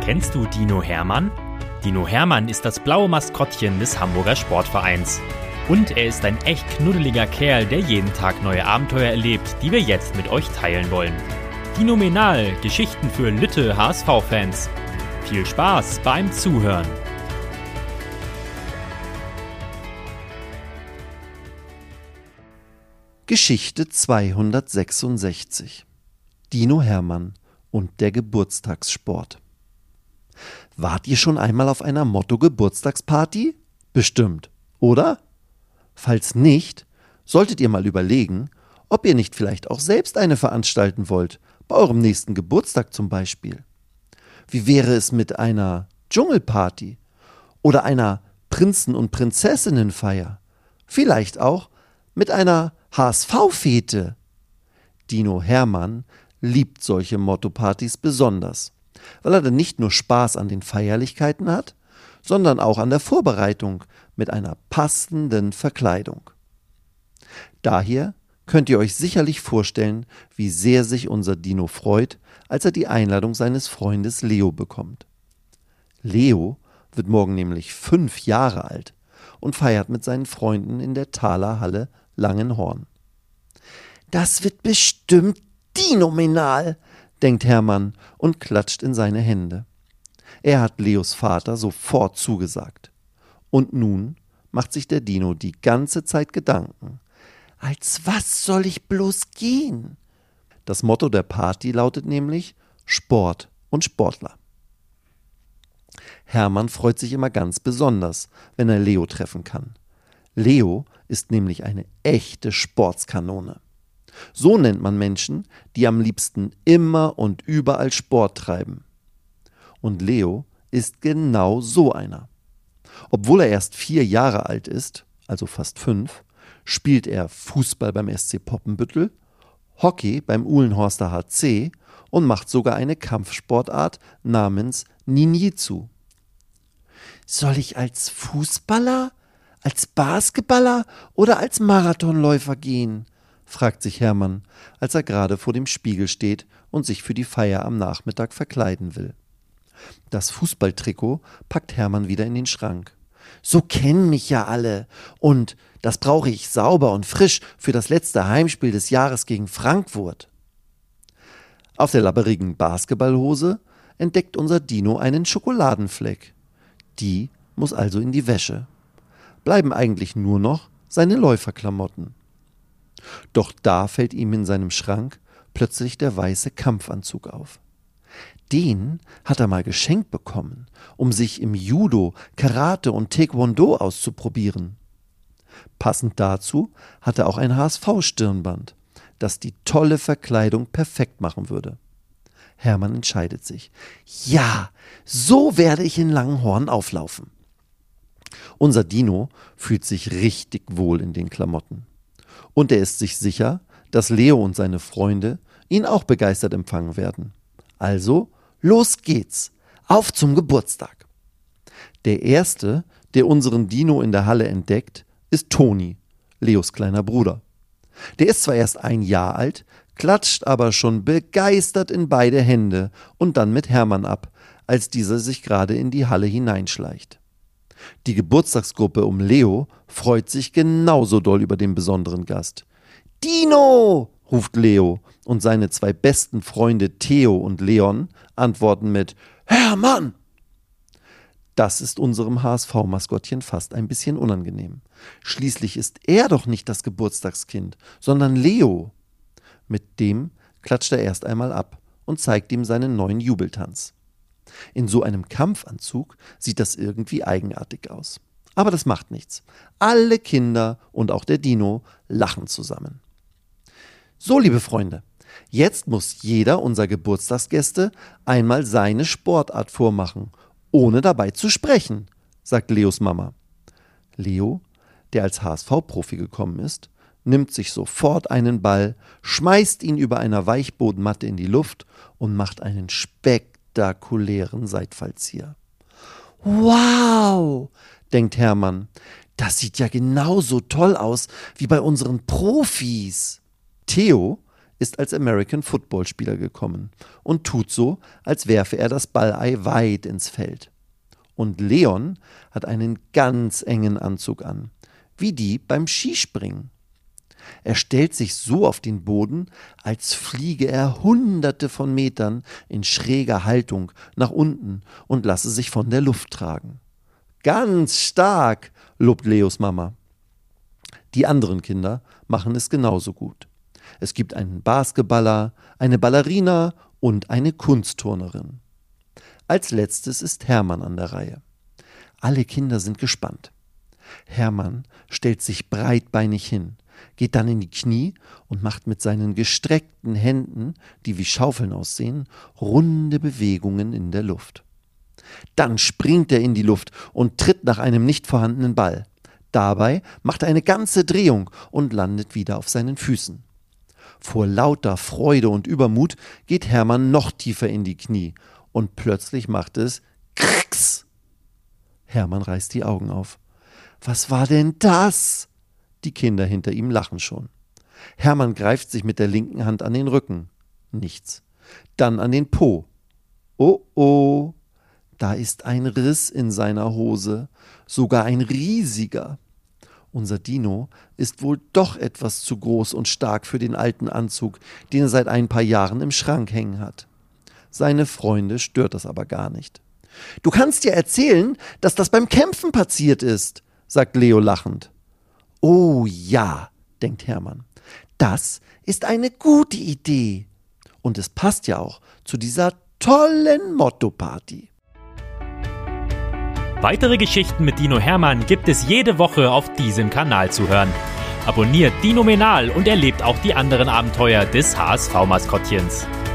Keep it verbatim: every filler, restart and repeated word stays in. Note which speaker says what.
Speaker 1: Kennst du Dino Hermann? Dino Hermann ist das blaue Maskottchen des Hamburger Sportvereins. Und er ist ein echt knuddeliger Kerl, der jeden Tag neue Abenteuer erlebt, die wir jetzt mit euch teilen wollen. Dinomenal, Geschichten für Lütte H S V-Fans. Viel Spaß beim Zuhören.
Speaker 2: Geschichte zweihundertsechsundsechzig. Dino Hermann und der Geburtstagssport. Wart ihr schon einmal auf einer Motto-Geburtstagsparty? Bestimmt, oder? Falls nicht, solltet ihr mal überlegen, ob ihr nicht vielleicht auch selbst eine veranstalten wollt, bei eurem nächsten Geburtstag zum Beispiel. Wie wäre es mit einer Dschungelparty oder einer Prinzen- und Prinzessinnenfeier? Vielleicht auch mit einer H S V-Fete. Dino Hermann liebt solche Motto-Partys besonders, weil er dann nicht nur Spaß an den Feierlichkeiten hat, sondern auch an der Vorbereitung mit einer passenden Verkleidung. Daher könnt ihr euch sicherlich vorstellen, wie sehr sich unser Dino freut, als er die Einladung seines Freundes Leo bekommt. Leo wird morgen nämlich fünf Jahre alt und feiert mit seinen Freunden in der Thaler Halle Langenhorn. Das wird bestimmt dinomenal, denkt Hermann und klatscht in seine Hände. Er hat Leos Vater sofort zugesagt. Und nun macht sich der Dino die ganze Zeit Gedanken. Als was soll ich bloß gehen? Das Motto der Party lautet nämlich Sport und Sportler. Hermann freut sich immer ganz besonders, wenn er Leo treffen kann. Leo ist nämlich eine echte Sportskanone. So nennt man Menschen, die am liebsten immer und überall Sport treiben. Und Leo ist genau so einer. Obwohl er erst vier Jahre alt ist, also fast fünf, spielt er Fußball beim S C Poppenbüttel, Hockey beim Uhlenhorster H C und macht sogar eine Kampfsportart namens Ninjitsu. Soll ich als Fußballer, als Basketballer oder als Marathonläufer gehen? Fragt sich Hermann, als er gerade vor dem Spiegel steht und sich für die Feier am Nachmittag verkleiden will. Das Fußballtrikot packt Hermann wieder in den Schrank. So kennen mich ja alle und das brauche ich sauber und frisch für das letzte Heimspiel des Jahres gegen Frankfurt. Auf der labberigen Basketballhose entdeckt unser Dino einen Schokoladenfleck. Die muss also in die Wäsche. Bleiben eigentlich nur noch seine Läuferklamotten. Doch da fällt ihm in seinem Schrank plötzlich der weiße Kampfanzug auf. Den hat er mal geschenkt bekommen, um sich im Judo, Karate und Taekwondo auszuprobieren. Passend dazu hat er auch ein H S V-Stirnband, das die tolle Verkleidung perfekt machen würde. Hermann entscheidet sich. Ja, so werde ich in Langenhorn auflaufen. Unser Dino fühlt sich richtig wohl in den Klamotten. Und er ist sich sicher, dass Leo und seine Freunde ihn auch begeistert empfangen werden. Also, los geht's, auf zum Geburtstag. Der Erste, der unseren Dino in der Halle entdeckt, ist Toni, Leos kleiner Bruder. Der ist zwar erst ein Jahr alt, klatscht aber schon begeistert in beide Hände und dann mit Hermann ab, als dieser sich gerade in die Halle hineinschleicht. Die Geburtstagsgruppe um Leo freut sich genauso doll über den besonderen Gast. »Dino!« ruft Leo und seine zwei besten Freunde Theo und Leon antworten mit »Hermann!« Das ist unserem H S V-Maskottchen fast ein bisschen unangenehm. Schließlich ist er doch nicht das Geburtstagskind, sondern Leo. Mit dem klatscht er erst einmal ab und zeigt ihm seinen neuen Jubeltanz. In so einem Kampfanzug sieht das irgendwie eigenartig aus. Aber das macht nichts. Alle Kinder und auch der Dino lachen zusammen. So, liebe Freunde, jetzt muss jeder unserer Geburtstagsgäste einmal seine Sportart vormachen, ohne dabei zu sprechen, sagt Leos Mama. Leo, der als H S V-Profi gekommen ist, nimmt sich sofort einen Ball, schmeißt ihn über einer Weichbodenmatte in die Luft und macht einen spektakulären Seitfallzieher. Wow, denkt Hermann, das sieht ja genauso toll aus wie bei unseren Profis. Theo ist als American-Football-Spieler gekommen und tut so, als werfe er das Ballei weit ins Feld. Und Leon hat einen ganz engen Anzug an, wie die beim Skispringen. Er stellt sich so auf den Boden, als fliege er hunderte von Metern in schräger Haltung nach unten und lasse sich von der Luft tragen. Ganz stark, lobt Leos Mama. Die anderen Kinder machen es genauso gut. Es gibt einen Basketballer, eine Ballerina und eine Kunstturnerin. Als letztes ist Hermann an der Reihe. Alle Kinder sind gespannt. Hermann stellt sich breitbeinig hin, geht dann in die Knie und macht mit seinen gestreckten Händen, die wie Schaufeln aussehen, runde Bewegungen in der Luft. Dann springt er in die Luft und tritt nach einem nicht vorhandenen Ball. Dabei macht er eine ganze Drehung und landet wieder auf seinen Füßen. Vor lauter Freude und Übermut geht Hermann noch tiefer in die Knie und plötzlich macht es Krrks. Hermann reißt die Augen auf. Was war denn das? Die Kinder hinter ihm lachen schon. Hermann greift sich mit der linken Hand an den Rücken. Nichts. Dann an den Po. Oh oh, da ist ein Riss in seiner Hose, sogar ein riesiger. Unser Dino ist wohl doch etwas zu groß und stark für den alten Anzug, den er seit ein paar Jahren im Schrank hängen hat. Seine Freunde stört das aber gar nicht. Du kannst dir erzählen, dass das beim Kämpfen passiert ist, sagt Leo lachend. Oh ja, denkt Hermann, das ist eine gute Idee. Und es passt ja auch zu dieser tollen Motto-Party.
Speaker 1: Weitere Geschichten mit Dino Hermann gibt es jede Woche auf diesem Kanal zu hören. Abonniert Dinomenal und erlebt auch die anderen Abenteuer des H S V-Maskottchens.